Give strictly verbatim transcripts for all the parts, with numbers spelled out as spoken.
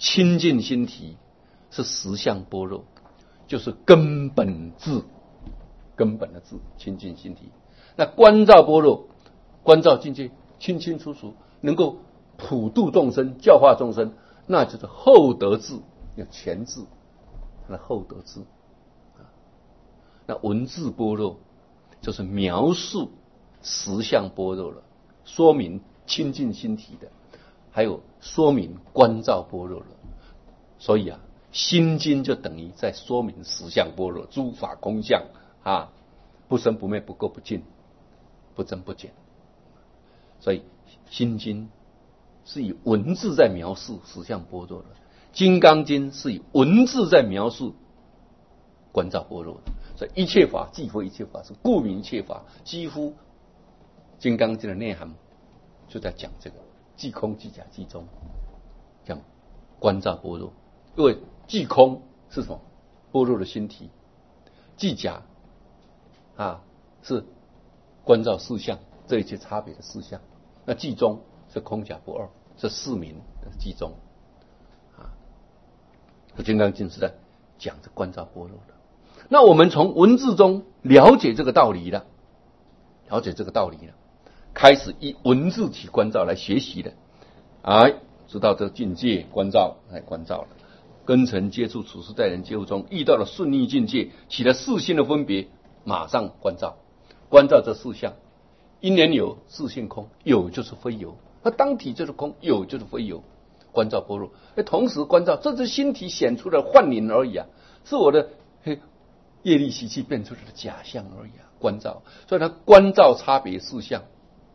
清净心体是实相般若，就是根本智，根本的智，清净心体。那观照般若，观照境界清清楚楚，能够普度众生，教化众生，那就是后得智，有前智，那后得智。那文字般若就是描述实相般若了，说明清净心体的，还有说明观照般若了。所以啊，心经就等于在说明实相般若，诸法空相啊，不生不灭，不垢不净，不增不减。所以心经是以文字在描述实相般若的，金刚经是以文字在描述观照般若的。所以一切法即非一切法，是故名一切法。几乎金刚经的内涵就在讲这个即空即假即中，讲观照般若。因为即空是什么？般若的心体，即假啊是观照四相，这一切差别的四相。那即中是空假不二，是四名的即中啊。金刚经是在讲这观照般若的。那我们从文字中了解这个道理了，了解这个道理了，开始以文字体观照来学习了，哎，知道这个境界观照，来观照了。根尘接触处事待人接物中遇到了顺逆境界，起了四心的分别，马上观照，观照这四项。因缘有，自性空，有就是非有，那当体就是空，有就是非有，观照般若。同时观照这只心体显出的幻影而已啊，是我的业力习气变出来的假象而已啊，观照。所以它观照差别四项，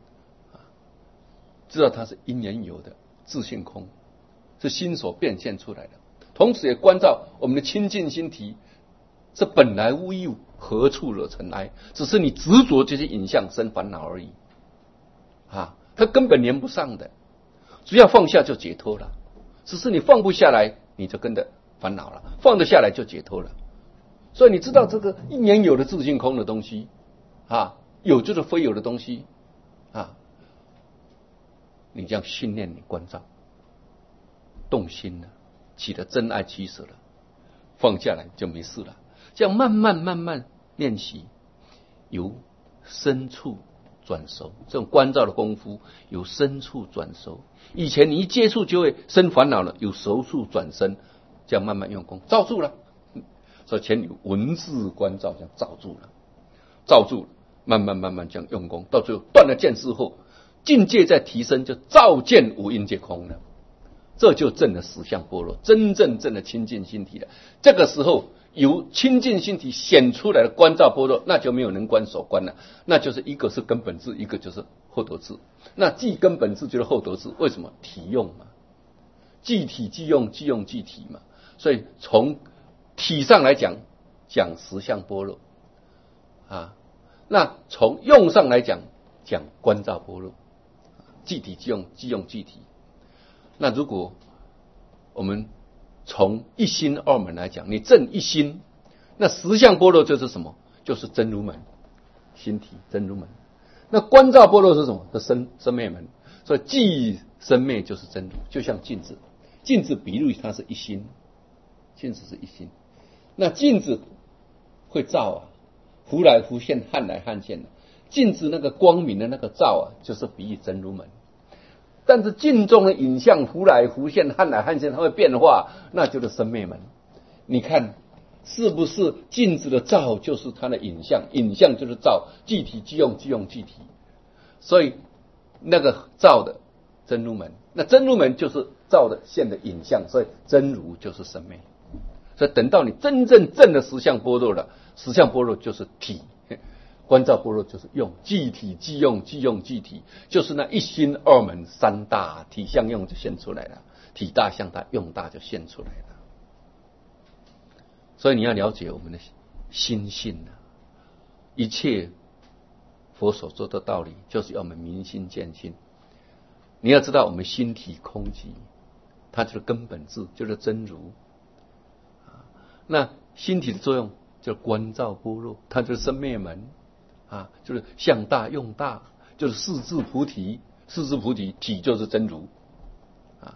知道它是因缘有的，自性空，是心所变现出来的。同时也观照我们的清净心体是本来无一物，何处惹尘埃？只是你执着这些影像生烦恼而已啊，它根本连不上的。只要放下就解脱了，只是你放不下来，你就跟着烦恼了；放得下来就解脱了。所以你知道这个因缘有的自性空的东西啊，有就是非有的东西啊，你这样训练你观照，动心了，起了真爱起舍了，放下来就没事了。这样慢慢慢慢练习，由深处转熟，这种观照的功夫由深处转熟。以前你一接触就会生烦恼了，由熟处转深，这样慢慢用功，罩住了。所以前有文字观照，这样罩住了，罩住了，慢慢慢慢这样用功，到最后断了见识后，境界在提升，就照见无因皆空了。这就证了实相般若，真正证了清净心体了。这个时候由清净心体显出来的观照般若，那就没有能观所观了，那就是一个是根本智，一个就是后得智。那即根本智就是后得智，为什么？体用嘛，即体即用，即用即体嘛。所以从体上来讲，讲实相般若啊；那从用上来讲，讲观照般若，即体即用，即用即体。那如果我们从一心二门来讲，你证一心，那实相般若就是什么？就是真如门，心体真如门。那观照般若是什么？是生生灭门。所以即生灭就是真如，就像镜子，镜子比喻它是一心，镜子是一心。那镜子会照啊，忽来忽现，汉来汉现的。镜子那个光明的那个照啊，就是比喻真如门。但是镜中的影像忽来忽现，汉来汉现，它会变化，那就是生灭门。你看是不是镜子的照就是它的影像，影像就是照，即体即用，即用即体。所以那个照的真如门，那真如门就是照的现的影像，所以真如就是生灭。所以等到你真正证的实相般若了，实相般若就是体，观照般若就是用，即体即用，即用即体，就是那一心二门三大，体相用就现出来了，体大相大用大就现出来了。所以你要了解我们的心性啊，一切佛所说的道理，就是要我们明心见性。你要知道我们心体空寂，它就是根本智，就是真如。那心体的作用就是观照般若，它就是生灭门啊，就是相大用大，就是四智菩提，四智菩提体就是真如啊，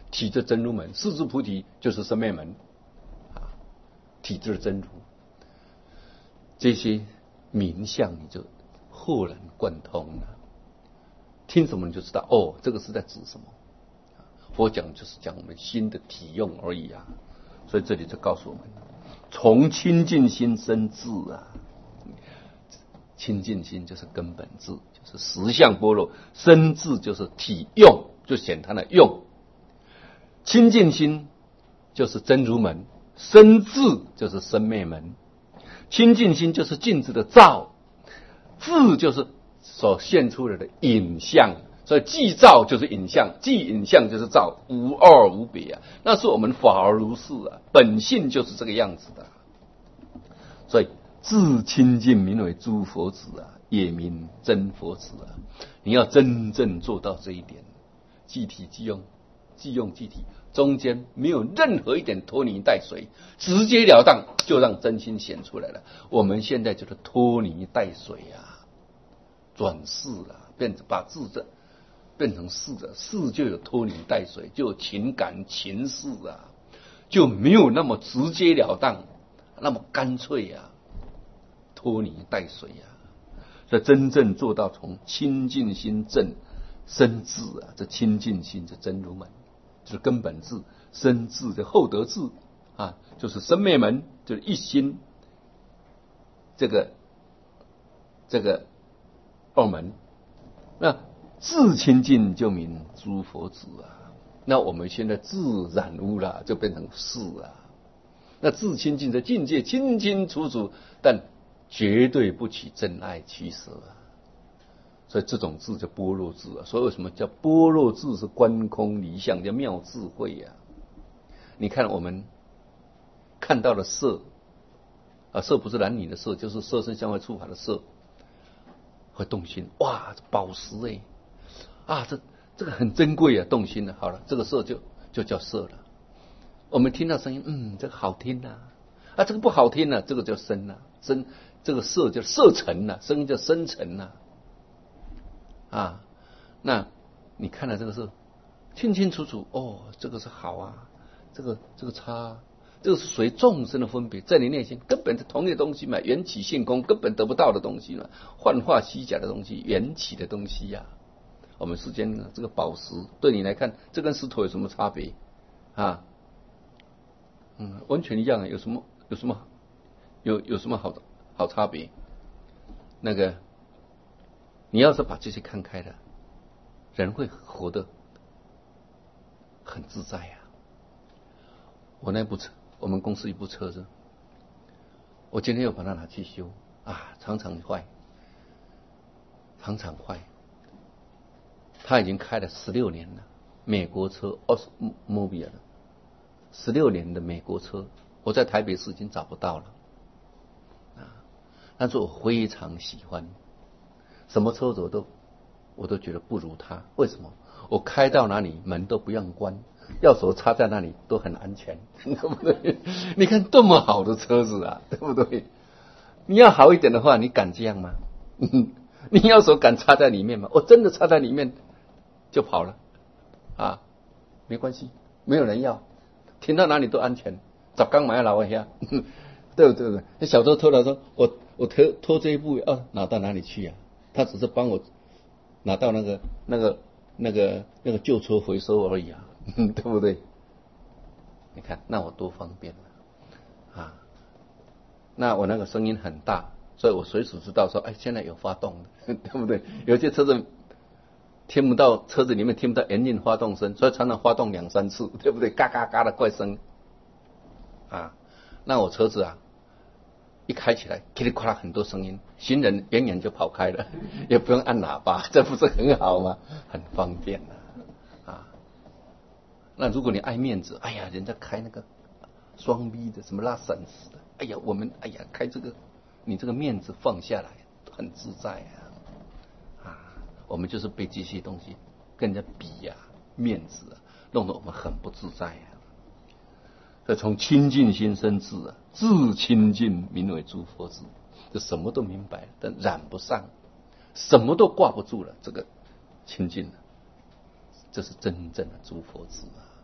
体之真如门，四智菩提就是生灭门啊，体之真如，这些名相你就豁然贯通了。听什么你就知道，哦，这个是在指什么。佛讲就是讲我们心的体用而已啊，所以这里就告诉我们，从清净心生智啊，清净心就是根本智，就是实相般若，生智就是体用，就显它的用。清净心就是真如门，生智就是生灭门。清净心就是镜子的照，智就是所现出来的影像。所以即照就是影像，即影像就是照，无二无别啊！那是我们法而如是啊，本性就是这个样子的。所以自清净名为诸佛子啊，也名真佛子啊。你要真正做到这一点，即体即用，即用即体，中间没有任何一点拖泥带水，直截了当就让真心显出来了。我们现在就是拖泥带水啊，转世了，变成把智者变成事的，事就有拖泥带水，就有情感情事啊，就没有那么直截了当，那么干脆啊，拖泥带水啊。所以真正做到从清净心正生智啊，这清净心这真如门，就是根本智；生智的后得智啊，就是生灭门，就是一心这个这个二门。那自清净就名诸佛子啊，那我们现在自染污了，就变成事啊。那自清净的境界清清楚楚，但绝对不起真爱取舍啊。所以这种智叫般若智啊。所以为什么叫般若智？是观空离相，叫妙智慧啊。你看我们看到的色啊，色不是男女的色，就是色身相会触法的色，会动心。哇，宝石哎、欸！啊，这这个很珍贵啊，动心了。好了，这个色就就叫色了。我们听到声音，嗯，这个好听呐、啊，啊，这个不好听呐、啊，这个叫声呐、啊，声这个色叫色尘呐、啊，声叫声尘呐、啊，啊，那你看了这个色，清清楚楚，哦，这个是好啊，这个这个差，这个是随众生的分别，在你内心根本是同一个东西嘛，缘起性空，根本得不到的东西嘛，幻化虚假的东西，缘起的东西呀、啊。我们世间这个宝石，对你来看，这跟石头有什么差别啊？嗯，完全一样啊，有什么有什么有有什么好好差别？那个，你要是把这些看开了，人会活得很自在啊。我那部车，我们公司一部车子，我今天又把它拿去修啊，常常坏，常常坏。他已经开了十六年了，美国车 Oldsmobile 了，十六年的美国车，我在台北市已经找不到了啊。但是我非常喜欢，什么车子我都我都觉得不如他。为什么？我开到哪里门都不用关，钥匙插在那里都很安全，对不对？你看多么好的车子啊，对不对？你要好一点的话，你敢这样吗？你钥匙敢插在里面吗？我真的插在里面就跑了啊，没关系，没有人要，停到哪里都安全。早刚买老一下，对不对？对，那小偷偷了说，我我拖拖这一步要拿到哪里去啊？他只是帮我拿到那个那个那个那个旧车回收而已啊，对不对？你看那我多方便啊！那我那个声音很大，所以我随时知道说，哎，现在有发动的，对不对？有些车子听不到，车子里面听不到严禁发动声，所以常常发动两三次，对不对？嘎嘎嘎的怪声啊！那我车子啊，一开起来，噼里啪啦很多声音，行人远远就跑开了，也不用按喇叭，这不是很好吗？很方便啊！啊，那如果你爱面子，哎呀，人家开那个双 V 的，什么拉闪式的，哎呀，我们哎呀开这个，你这个面子放下来，很自在啊！啊，我们就是被这些东西跟人家比呀、啊，面子啊，弄得我们很不自在啊。所以从清净心生智啊，自清净名为诸佛智，就什么都明白了，但染不上，什么都挂不住了，这个清净了，这是真正的诸佛智啊。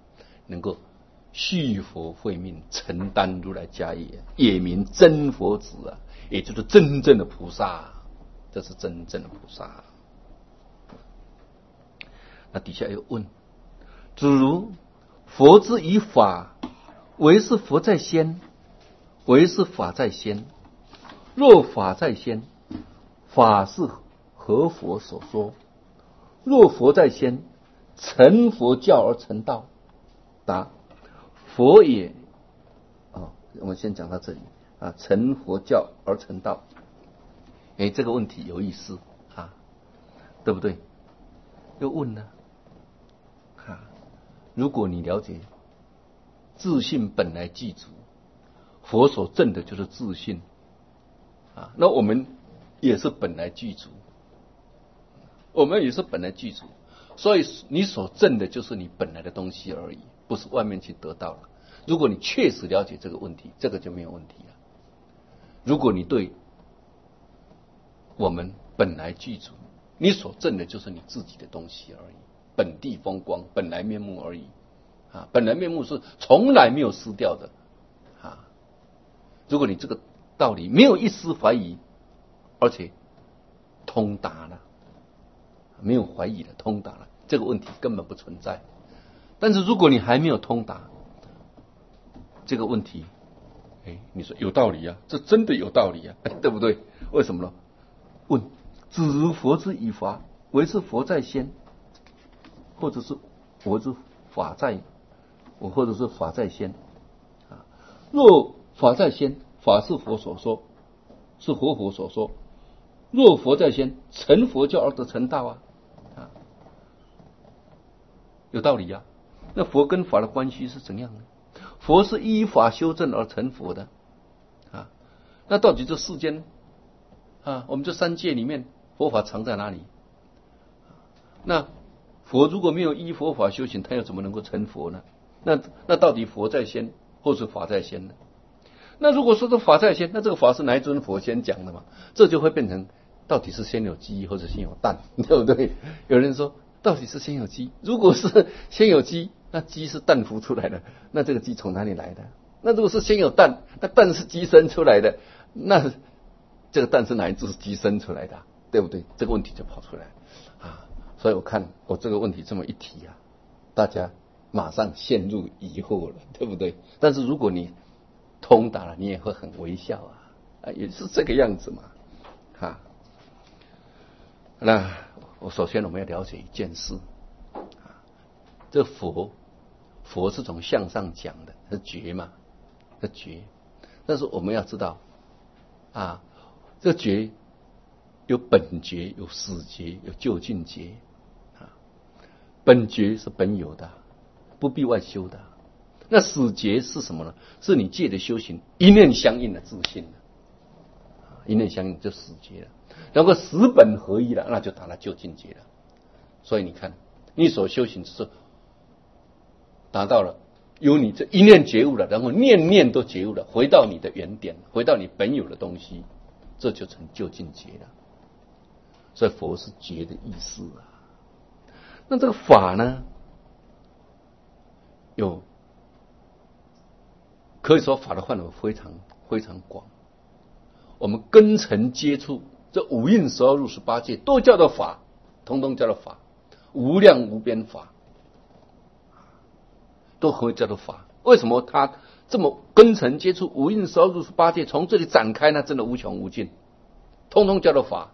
能够续佛慧命，承担如来家业，也名真佛子啊，也就是真正的菩萨，这是真正的菩萨。那底下又问，诸如佛之以法，唯是佛在先，唯是法在先。若法在先，法是何佛所说？若佛在先，成佛教而成道。答：佛也。哦，我们先讲到这里啊，成佛教而成道。哎，这个问题有意思啊，对不对？又问呢，啊，如果你了解自信本来具足，佛所证的就是自信啊，那我们也是本来具足，我们也是本来具足，所以你所证的就是你本来的东西而已，不是外面去得到了。如果你确实了解这个问题，这个就没有问题了。如果你对我们本来具足，你所证的就是你自己的东西而已，本地风光，本来面目而已啊！本来面目是从来没有失掉的啊！如果你这个道理没有一丝怀疑，而且通达了，没有怀疑了，通达了，这个问题根本不存在。但是如果你还没有通达这个问题，哎，你说有道理啊，这真的有道理啊，对不对？为什么呢？问：只如佛之以法，唯是佛在先，或者是佛之法在，或者是法在先啊？若法在先，法是佛所说，是活佛所说。若佛在先，成佛教而得成道啊！啊，有道理啊。那佛跟法的关系是怎样呢？佛是依法修正而成佛的啊。那到底这世间啊，我们这三界里面，佛法藏在哪里？那佛如果没有依佛法修行，他又怎么能够成佛呢？那那到底佛在先，或是法在先呢？那如果说这法在先，那这个法是哪一尊佛先讲的嘛？这就会变成到底是先有鸡或者先有蛋，对不对？有人说到底是先有鸡，如果是先有鸡，那鸡是蛋孵出来的，那这个鸡从哪里来的？那如果是先有蛋，那蛋是鸡生出来的，那这个蛋是哪一只鸡生出来的？对不对？这个问题就跑出来啊！所以我看我这个问题这么一提啊，大家马上陷入疑惑了，对不对？但是如果你通达了，你也会很微笑啊，啊，也是这个样子嘛，哈。那我首先我们要了解一件事，啊，这佛佛是从向上讲的，是觉嘛，是觉。但是我们要知道，啊，这觉有本觉、有始觉、有究竟觉，啊，本觉是本有的，不必外修的。那始觉是什么呢？是你借的修行一念相应的自信了，一念相应就始觉了。然后十本合一了，那就达到究竟觉了。所以你看，你所修行是达到了有你这一念觉悟了，然后念念都觉悟了，回到你的原点，回到你本有的东西，这就成究竟觉了。所以佛是觉的意思啊。那这个法呢，有可以说法的范围非常非常广。我们根尘接触这五蕴十二入十八界都叫做法，统统叫做法，无量无边法都可以叫做法。为什么它这么根尘接触五蕴十二入十八界，从这里展开呢？真的无穷无尽，统统叫做法。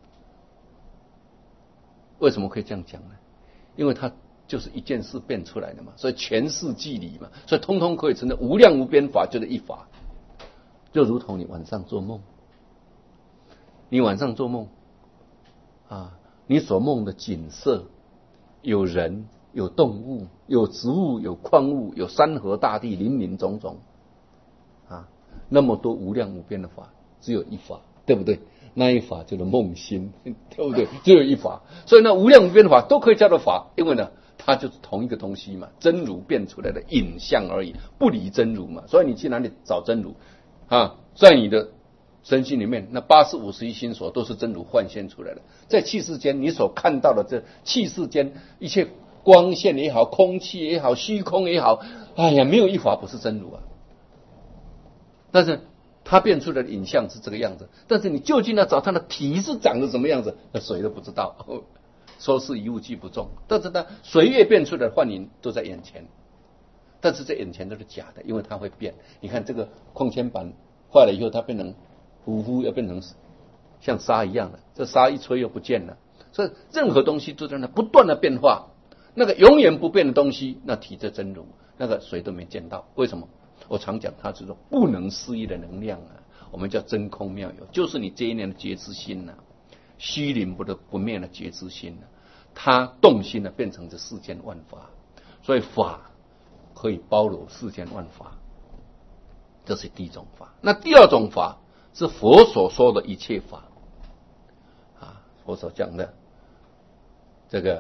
为什么可以这样讲呢？因为它就是一件事变出来的嘛，所以全是即理嘛，所以通通可以成的无量无边法，就是一法。就如同你晚上做梦，你晚上做梦啊，你所梦的景色，有人，有动物，有植物，有矿物，有山河大地，林林总总啊，那么多无量无边的法，只有一法，对不对？那一法就是梦心，对不对？只有一法，所以那无量无边的法都可以叫做法，因为呢，它就是同一个东西嘛，真如变出来的影像而已，不离真如嘛。所以你去哪里找真如啊？在你的身心里面，那八十五十一心所都是真如幻现出来的。在气世间，你所看到的这气世间一切光线也好，空气也好，虚空也好，哎呀，没有一法不是真如啊。但是它变出来的影像是这个样子，但是你究竟要找它的体是长得什么样子，那谁都不知道。说是一物即不中，但是呢，随月变出来的幻影都在眼前，但是在眼前都是假的，因为它会变。你看这个矿铅板坏了以后，它变成糊糊，要变成像沙一样的，这沙一吹又不见了。所以任何东西都在那不断的变化，那个永远不变的东西，那体在真如，那个谁都没见到。为什么？我常讲，它是说不能思议的能量啊，我们叫真空妙有，就是你这一念的觉知心呐、啊，虚灵不得不灭的觉知心呐、啊，它动心了、啊，变成这世间万法，所以法可以包罗世间万法，这是第一种法。那第二种法是佛所说的一切法啊，佛所讲的这个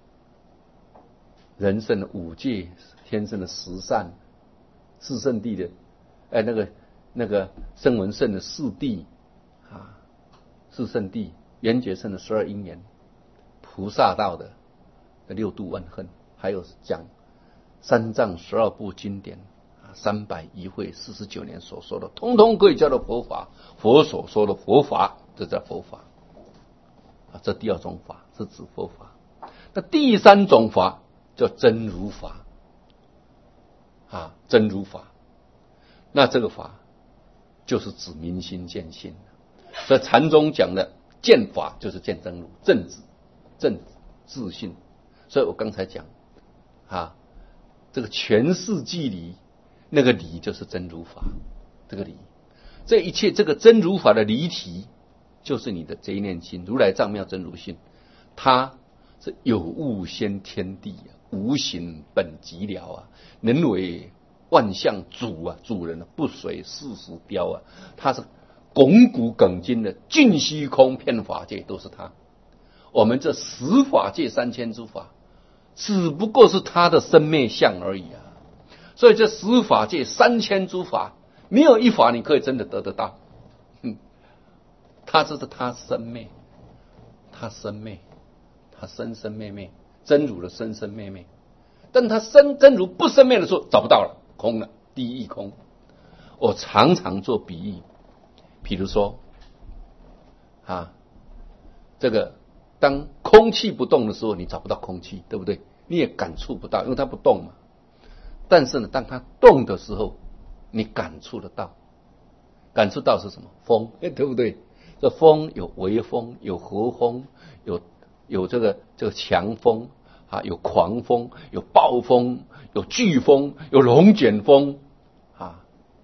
人生的五戒，天生的十善。四圣谛的，哎，那个那个声闻圣的四谛啊，四圣谛，缘觉圣的十二因缘，菩萨道的六度万恨，还有讲三藏十二部经典啊，三百一会四十九年所说的，通通可以叫做佛法。佛所说的佛法，这叫佛法啊。这第二种法是指佛法。那第三种法叫真如法。啊，真如法，那这个法就是指明心见性，所以禅宗讲的见法就是见真如，正知正自性。所以我刚才讲啊，这个全世纪理，那个理就是真如法，这个理，这一切这个真如法的离体，就是你的这一念心，如来藏妙真如性，它是有物先天地啊，无形本寂寥啊，能为万象主啊，主人啊，不随世俗雕啊，它是拱古耿今的尽虚空遍法界都是它。我们这十法界三千诸法，只不过是它的生灭相而已啊。所以这十法界三千诸法，没有一法你可以真的得得到。嗯，它这是它生灭，它生灭，它生生灭灭，真如的生生灭灭。但它生真如不生灭的时候，找不到了，空了，第一空。我常常做比喻，比如说啊，这个当空气不动的时候，你找不到空气，对不对？你也感触不到，因为它不动嘛。但是呢，当它动的时候，你感触得到。感触到是什么？风，对不对？这风有微风，有和风，有有这个这个强风啊，有狂风，有暴风，有飓风，有龙卷风啊。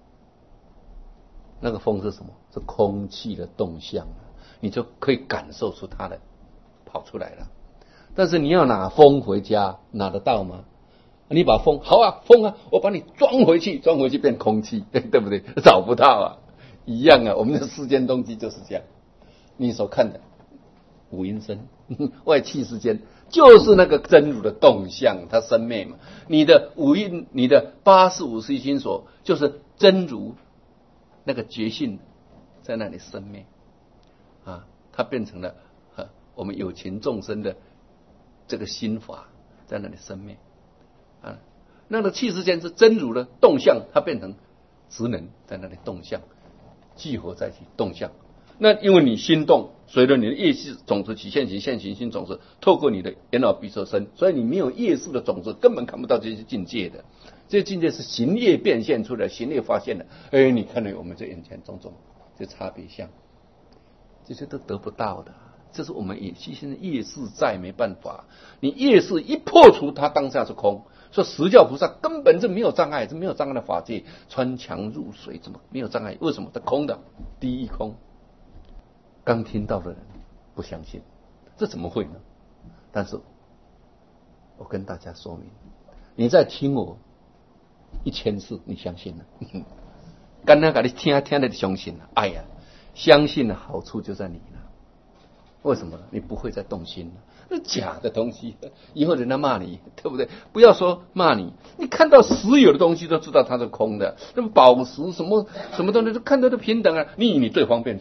那个风是什么？是空气的动向，你就可以感受出它的跑出来了。但是你要拿风回家，拿得到吗？你把风，好啊，风啊，我把你装回去，装回去变空气，对不对？找不到啊，一样啊。我们的世间东西就是这样。你所看的五阴身、外气世间，就是那个真如的动向，它生灭嘛。你的五阴，你的八识五十一心所，就是真如那个觉性在那里生灭啊，它变成了、啊、我们有情众生的这个心法在那里生灭啊。那个气世间是真如的动向，它变成职能在那里动向，聚合在一起动向。那因为你心动，随着你的业识种子起现行，现行心种子透过你的眼耳鼻舌身，所以你没有业识的种子，根本看不到这些境界的。这些境界是行业变现出来，行业发现的。哎，你看到我们这眼前种种这差别相，这些都得不到的。这是我们也现在业识在没办法，你业识一破除，它当下是空。说十教菩萨根本就没有障碍，是没有障碍的法界，穿墙入水，怎么没有障碍？为什么？它空的，第一空。刚听到的人不相信，这怎么会呢？但是我跟大家说明，你再听我一千次，你相信了。刚刚给你听听了，你相信了。哎呀，相信的好处就在你了。为什么？你不会再动心了。那假的东西，以后人家骂你，对不对？不要说骂你，你看到实有的东西都知道它是空的。那么宝石什么什么东西都看到都平等啊，你你最方便就好，就好像我现在的开车子，我方便就好，对不对？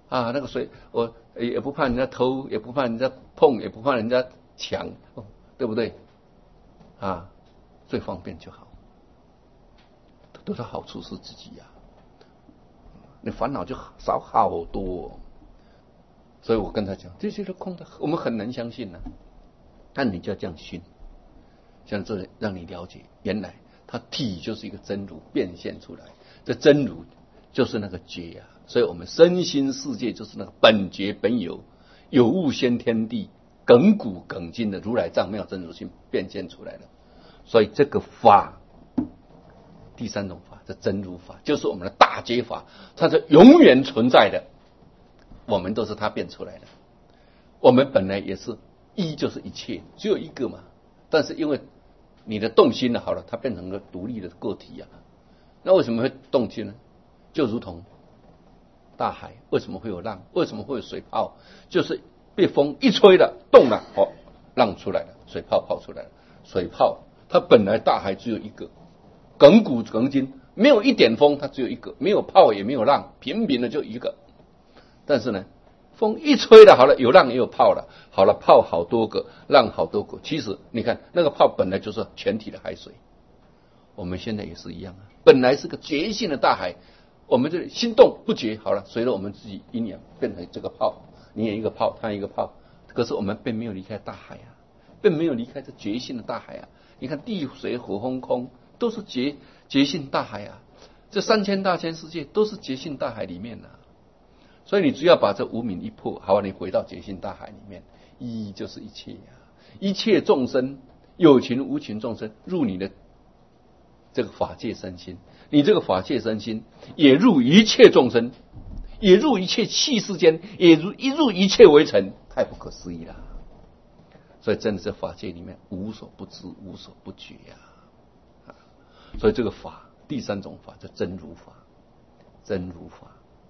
啊，那个水我也不怕人家偷，也不怕人家碰，也不怕人家抢，哦，对不对？啊，最方便就好，得到好处是自己呀，你烦恼就少好多。所以我跟他讲，这些都空的，我们很难相信呢，啊。但你就要这样信，像这让你了解，原来它体就是一个真如变现出来，这真如就是那个觉啊。所以我们身心世界就是那个本觉本有，有物先天地，亘古亘今的如来藏妙真如性变现出来了。所以这个法，第三种法，这真如法，就是我们的大觉法，它是永远存在的。我们都是它变出来的，我们本来也是一就是一切，只有一个嘛。但是因为你的动心了，好了，它变成了独立的个体啊。那为什么会动心呢？就如同大海，为什么会有浪？为什么会有水泡？就是被风一吹了，动了，哦，浪出来了，水泡泡出来了。水泡它本来大海只有一个，亘古亘今没有一点风，它只有一个，没有泡也没有浪，平平的就一个。但是呢，风一吹了，好了，有浪也有泡了，好了，泡好多个，浪好多个。其实你看，那个泡本来就是全体的海水，我们现在也是一样啊，本来是个觉性的大海，我们这里心动不觉，好了，随着我们自己阴阳变成这个泡，你也一个泡，他一个泡，可是我们并没有离开大海啊，并没有离开这觉性的大海啊。你看地水火风空都是觉觉性大海啊，这三千大千世界都是觉性大海里面啊。所以你只要把这无明一破，好，你回到觉性大海里面，一就是一切呀，一切众生，有情无情众生，入你的这个法界身心，你这个法界身心也入一切众生，也入一切气世间，也入一入一切微尘，太不可思议了。所以真的是法界里面无所不知，无所不觉呀。所以这个法，第三种法叫真如法，真如法。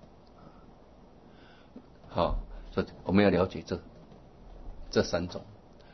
好，所以我们要了解这这三种。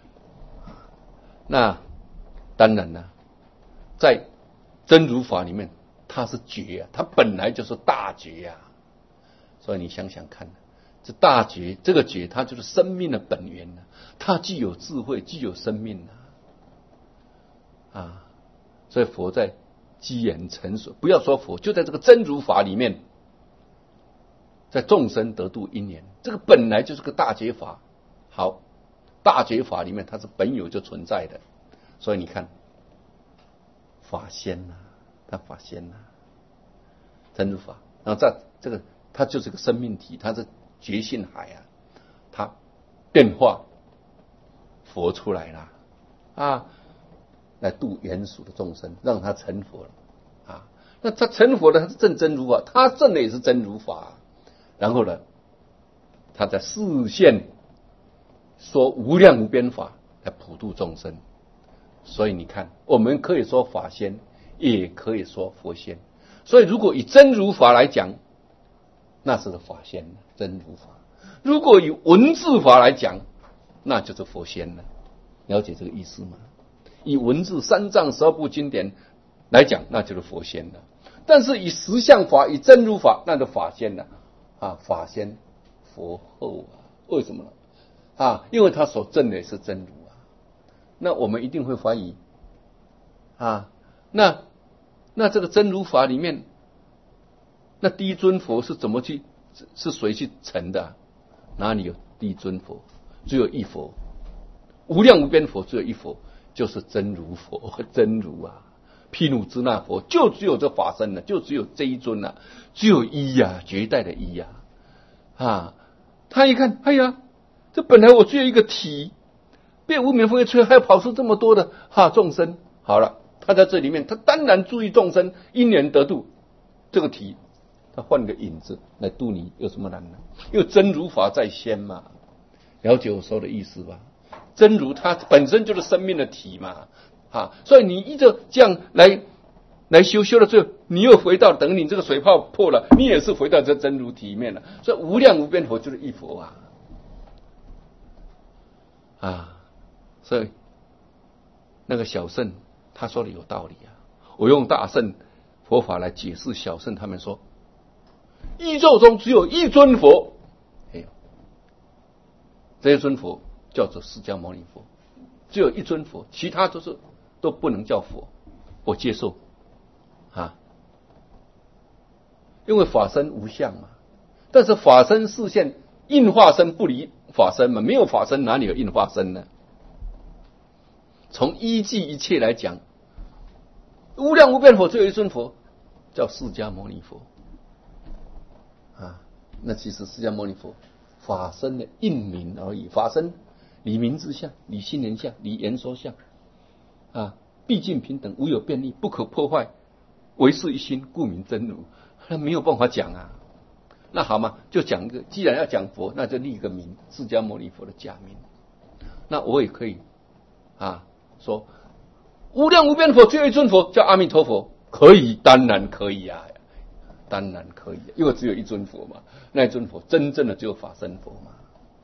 那当然呢，在真如法里面，它是觉啊，它本来就是大觉啊。所以你想想看，这大觉，这个觉，它就是生命的本源啊，它既有智慧，既有生命啊。啊，所以佛在机言成熟，不要说佛，就在这个真如法里面。在众生得度因缘，这个本来就是个大觉法。好，大觉法里面它是本有就存在的，所以你看法仙呐、啊，它法仙呐、啊，真如法，然后在这个它就是个生命体，它是觉性海啊，它变化佛出来了啊，来度原属的众生，让他成佛了啊。那他成佛的他是证真如法，他证的也是真如法。然后呢，他在示现说无量无边法来普度众生。所以你看，我们可以说法仙，也可以说佛仙。所以如果以真如法来讲，那是法仙，真如法；如果以文字法来讲，那就是佛仙了。了解这个意思吗？以文字三藏十二部经典来讲，那就是佛仙了。但是以实相法、以真如法，那就法仙了。啊，法先佛后啊，为什么呢？啊，因为他所证的是真如啊。那我们一定会怀疑啊，那那这个真如法里面，那第一尊佛是怎么去是谁去成的、啊？哪里有第一尊佛？只有一佛，无量无边佛只有一佛，就是真如佛，真如啊。毗卢遮那佛就只有这法身了，就只有这一尊了，只有一呀、啊，绝代的一呀、啊，啊，他一看，哎呀，这本来我只有一个体，被无明风一吹，还要跑出这么多的哈众生。好了，他在这里面，他当然注意众生因缘得度，这个体，他换个影子来度你，有什么难呢？因为真如法在先嘛，了解我说的意思吧？真如它本身就是生命的体嘛。啊，所以你一直这样来来修修到最后，你又回到等你这个水泡破了，你也是回到这真如体里面了。所以无量无边佛就是一佛啊，啊，所以那个小圣他说的有道理啊。我用大圣佛法来解释小圣，他们说宇宙中只有一尊佛， 这一尊佛叫做释迦牟尼佛，只有一尊佛，其他都是都不能叫佛，我接受啊，因为法身无相嘛。但是法身示现，应化身不离法身嘛，没有法身哪里有应化身呢？从依据一切来讲，无量无边佛只有一尊佛，叫释迦牟尼佛啊。那其实释迦牟尼佛法身的应名而已，法身离名字相，离心念相，离言说相啊，毕竟平等，无有便利，不可破坏，唯是一心，故名真如。那没有办法讲啊。那好嘛，就讲一个，既然要讲佛，那就立一个名，释迦牟尼佛的假名。那我也可以啊说，无量无边佛只有一尊佛，叫阿弥陀佛，可以，当然可以啊，当然可以，因为只有一尊佛嘛，那一尊佛真正的只有法身佛嘛。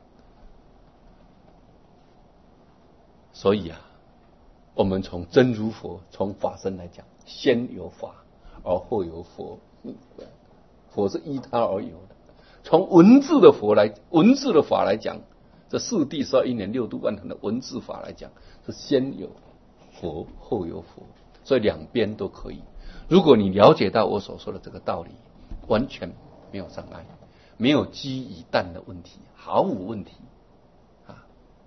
所以啊，我们从真如佛，从法身来讲，先有法而后有佛。佛是依他而有的。从文字的佛来，文字的法来讲，这四谛十二因缘六度万行的文字法来讲，是先有佛后有佛，所以两边都可以。如果你了解到我所说的这个道理，完全没有障碍，没有鸡与蛋的问题，毫无问题啊。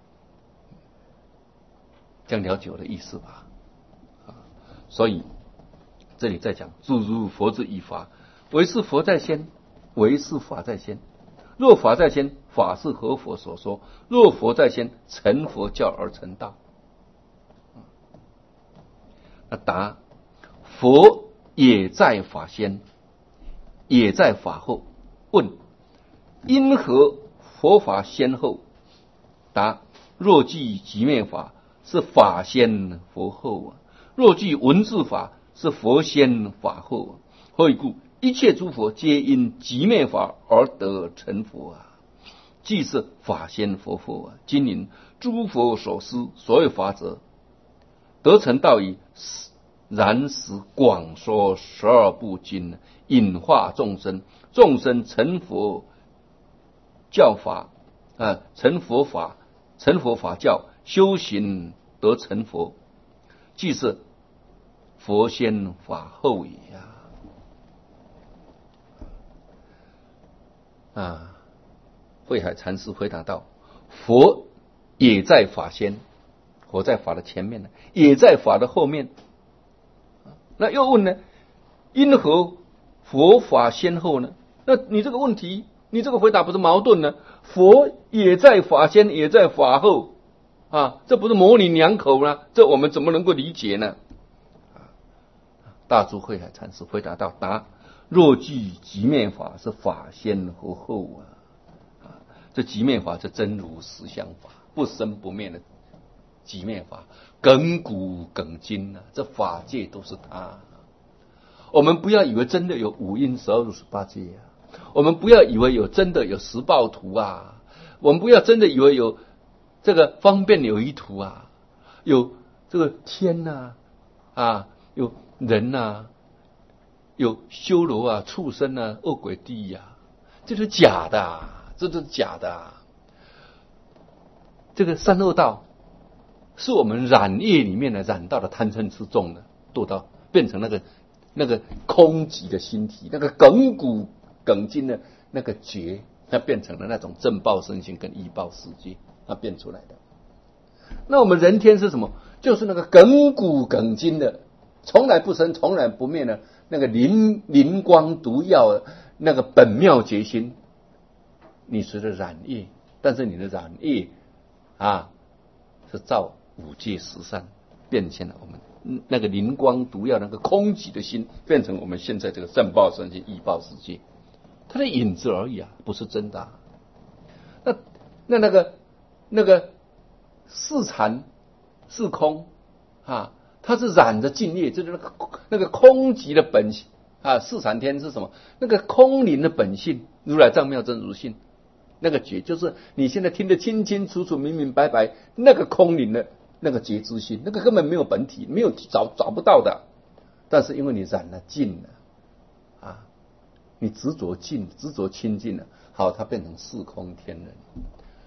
这样了解我的意思吧？啊，所以这里在讲诸如佛之以法。唯是佛在先，唯是法在先。若法在先，法是何佛所说；若佛在先，成佛教而成道。那答：佛也在法先，也在法后。问：因何佛法先后？答：若据寂灭法，是法先佛后啊；若据文字法，是佛先法后啊。何以故？一切诸佛皆因寂灭法而得成佛啊，即是法先佛后啊。今云诸佛所施所有法者，得成道矣。然时广说十二部经，引化众生，众生成佛教法啊，成佛法，成佛法教，修行得成佛，即是佛先法后也啊。啊，慧海禅师回答道：佛也在法先，佛在法的前面呢，也在法的后面。那又问呢，因何佛法先后呢？那你这个问题，你这个回答不是矛盾呢？佛也在法先，也在法后啊，这不是模棱两可吗？这我们怎么能够理解呢？大珠慧海禅师回答道：答。若据寂灭法，是法先和后啊！啊，这寂灭法是真如实相法，不生不灭的寂灭法，亘古亘今啊！这法界都是它。我们不要以为真的有五阴十二入十八界啊！我们不要以为有真的有十报图啊！我们不要真的以为有这个方便有一图啊！有这个天呐 啊, 啊，有人呐、啊。有修罗啊、畜生啊、恶鬼地狱啊，这是假的、啊，这都是假的、啊。这个三恶道是我们染业里面的染到的贪嗔痴重的堕到，变成那个那个空寂的心体，那个亘古亘今的那个觉，它变成了那种正报身心跟依报世界，它变出来的。那我们人天是什么？就是那个亘古亘今的，从来不生、从来不灭的。那个灵灵光毒药，那个本妙觉心，你随着染业，但是你的染业啊，是照五界十善变现了我们那个灵光毒药那个空寂的心，变成我们现在这个正报身心依报世界，它的影子而已啊，不是真的、啊。那那那个那个是禅是空啊。它是染着净业，就是那个那个空寂的本性啊，四禅天是什么？那个空灵的本性，如来藏妙真如性，那个觉就是你现在听得清清楚楚、明明白白，那个空灵的那个觉知心，那个根本没有本体，没有找找不到的。但是因为你染了净了啊，你执着净、执着清净了，好，它变成四空天人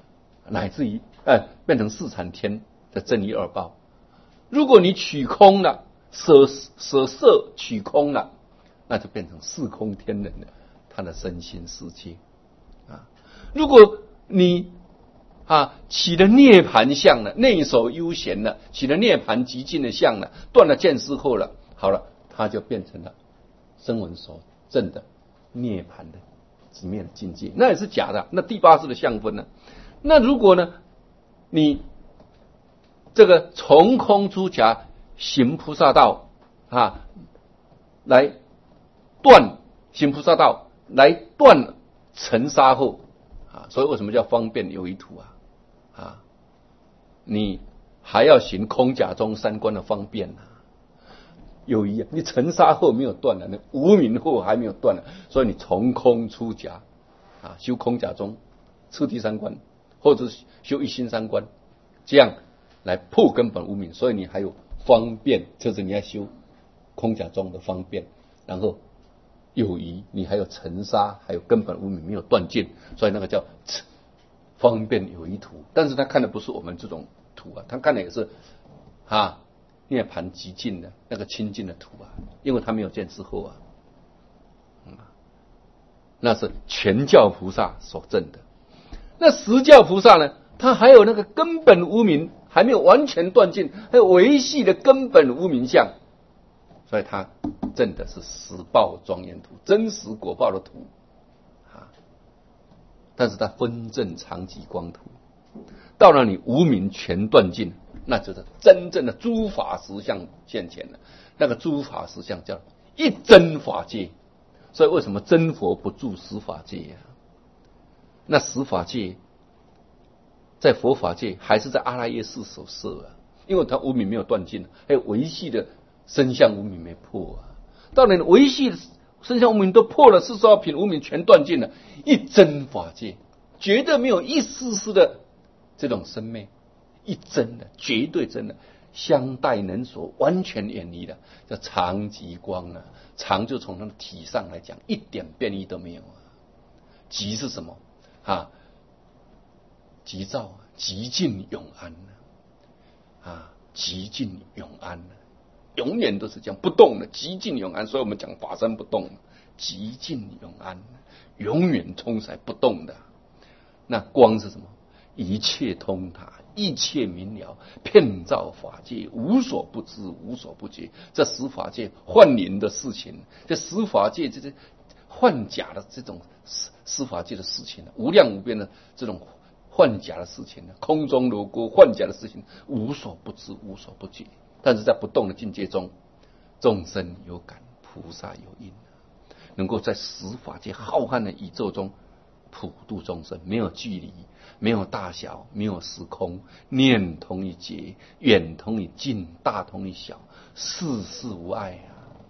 乃至于哎变成四禅天的正一二报。如果你取空了，舍舍色取空了，那就变成四空天人了，他的身心世界啊。如果你啊起了涅盘相了，内守悠闲了，起了涅盘极尽的相了，断了见思惑了，好了，他就变成了声闻所证的涅盘的直面的境界，那也是假的。那第八识的相分呢？那如果呢，你这个从空出假行菩萨道啊，来断行菩萨道，来断尘沙后啊，所以为什么叫方便有一途啊？啊，你还要行空假中三观的方便啊。有一，你尘沙后没有断了，那无明后还没有断了，所以你从空出假啊，修空假中次第三观，或者修一心三观，这样来破根本无明，所以你还有方便，就是你要修空假中的方便，然后有余，你还有尘沙，还有根本无明没有断尽，所以那个叫方便有余图。但是他看的不是我们这种图啊，他看的也是啊涅盘极尽的那个清净的图啊，因为他没有见思惑啊，嗯，那是全教菩萨所证的。那实教菩萨呢，他还有那个根本无明还没有完全断尽，还有维系的根本无明相，所以他证的是实报庄严图，真实果报的图啊。但是他分证常寂光图，到了你无明全断尽，那就是真正的诸法实相现前了。那个诸法实相叫一真法界，所以为什么真佛不住实法界呀、啊？那实法界在佛法界还是在阿赖耶识所摄啊，因为他无明没有断尽，还有维系的身相无明没破啊。到了维系的身相无明都破了，四十二品无明全断尽了，一真法界绝对没有一丝丝的这种生灭，一真的绝对真的相待能所完全远离的，叫常寂光啊。常就从它的体上来讲，一点变异都没有啊。寂是什么啊？寂照啊，寂静永安啊，寂静永安啊，永远都是这样不动的，寂静永安。所以我们讲法身不动，寂静永安，永远充塞不动的。那光是什么？一切通达，一切明了，遍照法界，无所不知，无所不觉。这十法界幻灵的事情，这十法界这些幻假的这种十法界的事情，无量无边的这种幻假的事情，空中楼阁幻假的事情，无所不知，无所不觉。但是在不动的境界中，众生有感，菩萨有因，能够在十法界浩瀚的宇宙中普度众生，没有距离，没有大小，没有时空，念同于劫，远同于近，大同于小，事事无碍啊！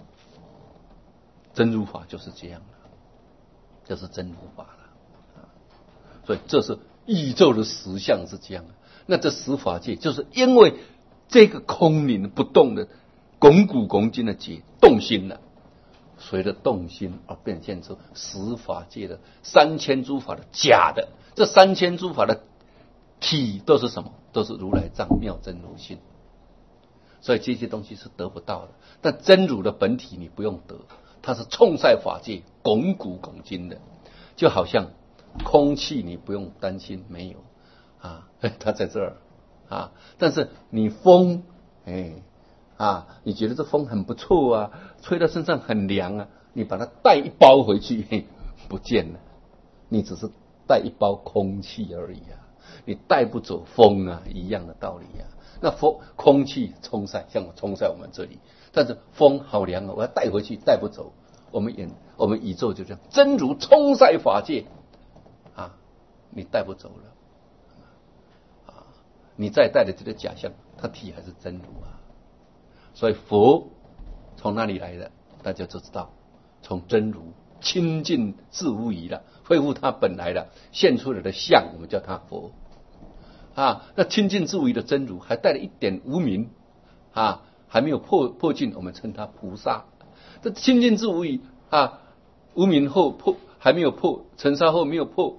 真如法就是这样的，就是真如法了。所以这是宇宙的实相是这样的。那这十法界就是因为这个空灵不动的拱古拱今的劫动心了，随着动心而变现出十法界的三千诸法的假的，这三千诸法的体都是什么？都是如来藏妙真如性。所以这些东西是得不到的，但真如的本体你不用得，它是冲塞法界拱古拱今的，就好像空气你不用担心没有啊，它在这儿啊，但是你风，哎啊，你觉得这风很不错啊，吹到身上很凉啊，你把它带一包回去，嘿，不见了，你只是带一包空气而已啊，你带不走风啊，一样的道理啊。那风空气冲塞，像我冲塞我们这里，但是风好凉啊，我要带回去，带不走。我们眼我们宇宙就这样，真如冲塞法界啊，你带不走了啊，你再带的这个假象，它体还是真如啊。所以佛从哪里来的？大家就知道，从真如清净自无疑了，恢复它本来的现出来的相，我们叫它佛啊。那清净自无疑的真如，还带了一点无明啊，还没有破破尽，我们称它菩萨。这清净自无疑啊，无明后破还没有破，尘沙后没有破啊，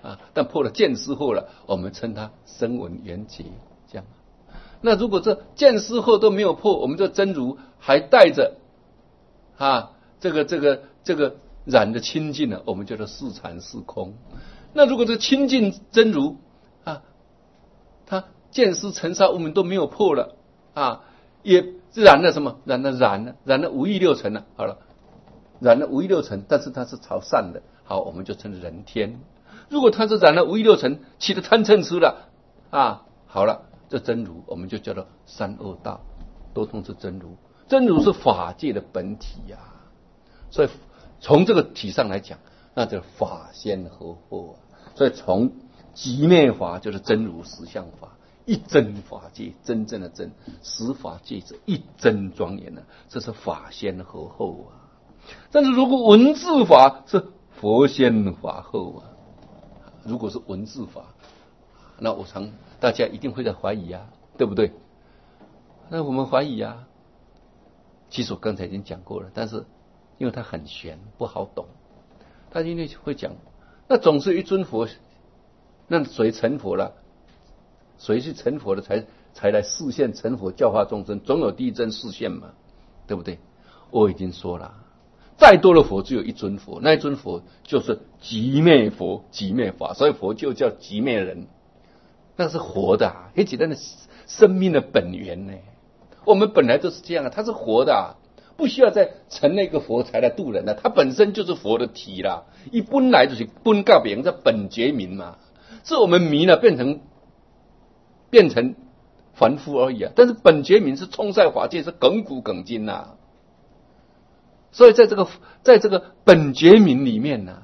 啊，但破了见思惑了，我们称它声闻缘觉，这样。那如果这见思惑都没有破，我们这真如还带着啊这个这个这个染的清净呢，我们叫做是禅是空。那如果这清净真如啊，它见思尘沙我们都没有破了啊，也染了什么？染了染了染了五欲六尘了。好了，染了五欲六尘，但是它是朝善的，好，我们就称人天。如果它是染了五欲六尘，起的贪嗔痴了啊，好了，这真如我们就叫做三恶道，都通是真如。真如是法界的本体呀、啊，所以从这个体上来讲，那叫法先合惑、啊。所以从极灭法就是真如实相法，一真法界，真正的真实法界者一真庄严呢、啊，这是法先合后啊。但是如果文字法是佛先法后啊，如果是文字法，那我常大家一定会在怀疑啊，对不对？那我们怀疑啊，其实我刚才已经讲过了，但是因为它很玄不好懂，他因为会讲，那总是一尊佛，那谁成佛了？谁是成佛的才才来示现成佛教化众生？总有第一真示现嘛，对不对？我已经说了，再多的佛只有一尊佛，那一尊佛就是极灭佛、极灭法，所以佛就叫极灭人，那是活的、啊，很简单的生命的本源呢。我们本来都是这样啊，它是活的、啊，不需要再成那个佛才来度人了、啊，它本身就是佛的体啦。一本来就是本告别人叫本觉明嘛，是我们迷了变成变成凡夫而已啊。但是本觉明是充塞法界，是亘古亘今呐、啊。所以在这个在这个本觉明里面呢、啊，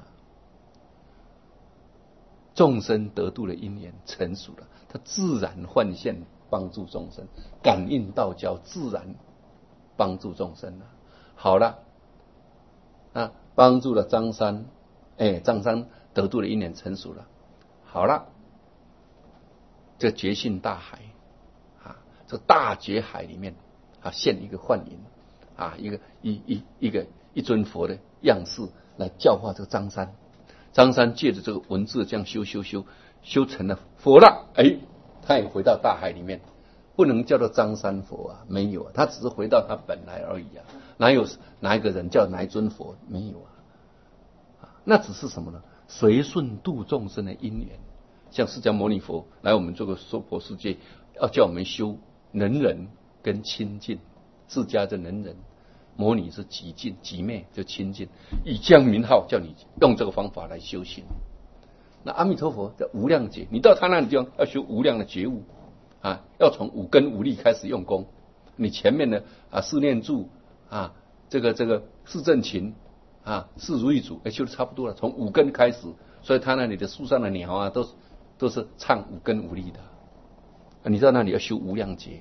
众生得度的因缘成熟了，它自然幻现帮助众生，感应道交自然帮助众生了。好了，啊，帮助了张三，哎，张三得度的因缘成熟了。好了，这觉性大海啊，这大觉海里面啊，现一个幻影。啊，一个一一一个一尊佛的样式来教化这个张三，张三借着这个文字这样修修修修成了佛了，哎，他也回到大海里面，不能叫做张三佛啊，没有啊，他只是回到他本来而已啊，哪有哪一个人叫哪一尊佛？没有啊，啊，那只是什么呢？随顺度众生的因缘，像释迦牟尼佛来我们这个娑婆世界，要叫我们修能忍跟亲近。自家的能忍，模拟是极静极昧就亲近，以将名号叫你用这个方法来修行。那阿弥陀佛叫无量劫，你到他那里地方要修无量的觉悟啊，要从五根五力开始用功。你前面的啊四念住啊，这个这个四正勤啊，四如意足，哎，修的差不多了，从五根开始。所以他那里的树上的鸟啊，都是都是唱五根五力的。啊、你到那里要修无量劫。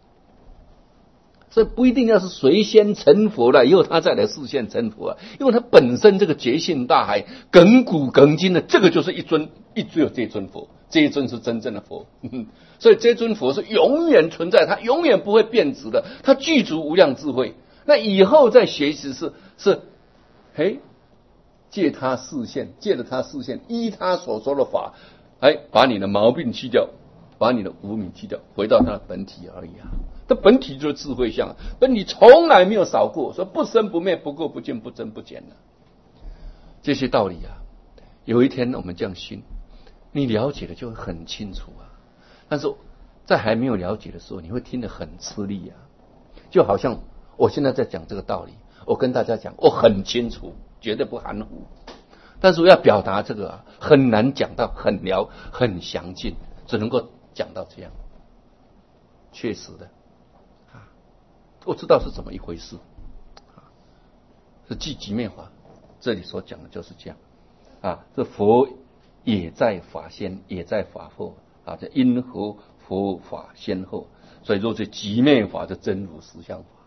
所以不一定要是谁先成佛了以后他再来示现成佛啊，因为他本身这个觉性大海亘古亘今的，这个就是一尊一只有这尊佛，这一尊是真正的佛，所以这尊佛是永远存在，它永远不会变质的，它具足无量智慧。那以后再学习是是，嘿，借他示现，借着他示现，依他所说的法，哎，把你的毛病去掉，把你的无明去掉，回到他的本体而已啊。它本体就是智慧相，本体从来没有少过，说不生不灭，不垢不净，不增不减的这些道理啊。有一天我们这样信，你了解了就会很清楚啊。但是在还没有了解的时候，你会听得很吃力啊。就好像我现在在讲这个道理，我跟大家讲，我很清楚，绝对不含糊。但是我要表达这个啊，很难讲到很了很详尽，只能够讲到这样。确实的。我知道是怎么一回事，是即极灭法，这里所讲的就是这样啊。这佛也在法先，也在法后啊，这因何佛法先后，所以说这极灭法的真如实相法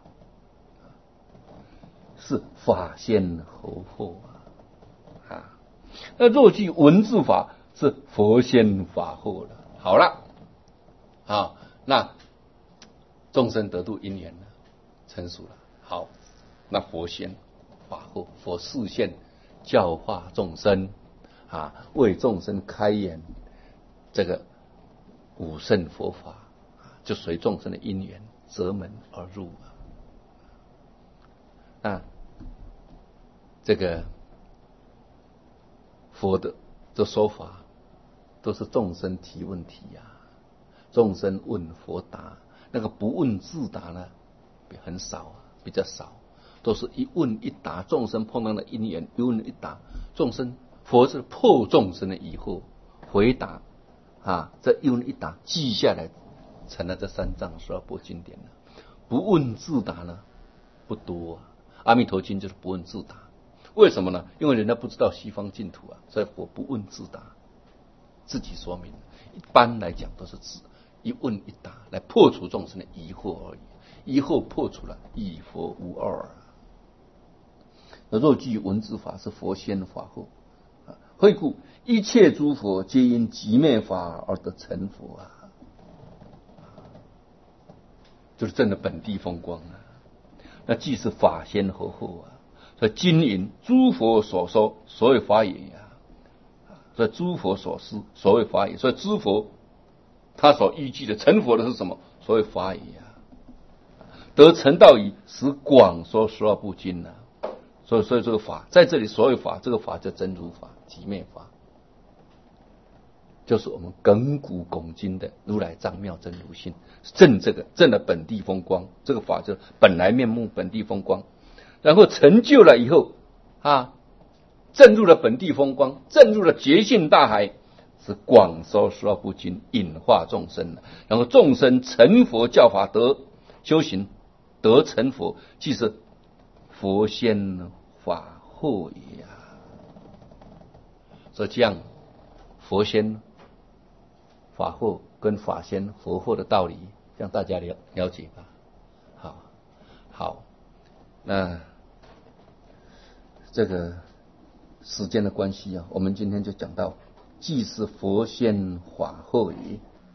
是法先后后啊啊。那若即文字法是佛先法后了。好了啊，那众生得度因缘呢？成熟了，好，那佛先法后，佛示现教化众生啊，为众生开演这个五圣佛法，就随众生的因缘择门而入啊。那这个佛的这说法都是众生提问题呀、啊，众生问佛答，那个不问自答呢很少啊，比较少，都是一问一答，众生碰到的因缘一问一答，众生佛是破众生的疑惑，回答啊，这一问一答记下来，成了这三藏十二部经典了。不问自答呢不多啊，阿弥陀经就是不问自答。为什么呢？因为人家不知道西方净土啊，所以佛不问自答，自己说明。一般来讲都是自一问一答来破除众生的疑惑而已，疑惑破除了，亦佛无二。那若具文字法，是佛先法后。何以故？一切诸佛皆因寂灭法而得成佛啊，就是证了本地风光啊。那既是法先合后啊。所以经云诸佛所说，所谓法也呀、啊。所以诸佛所思，所谓法也。所以诸佛他所依据的成佛的是什么？所谓法也呀、啊。得成道已，使广说十二部经啊。所以，所以这个法在这里，所谓法，这个法叫真如法、寂灭法，就是我们亘古拱今的如来藏妙真如性，证这个证了本地风光，这个法就本来面目本地风光。然后成就了以后啊，证入了本地风光，证入了觉性大海，是广说十二部经，引化众生。然后众生成佛教法得修行得成佛，即是佛先法后也呀、啊。所以这样佛先法后跟法先佛后的道理，让大家了了解吧。好，好，那这个时间的关系啊，我们今天就讲到，既是佛先法后也。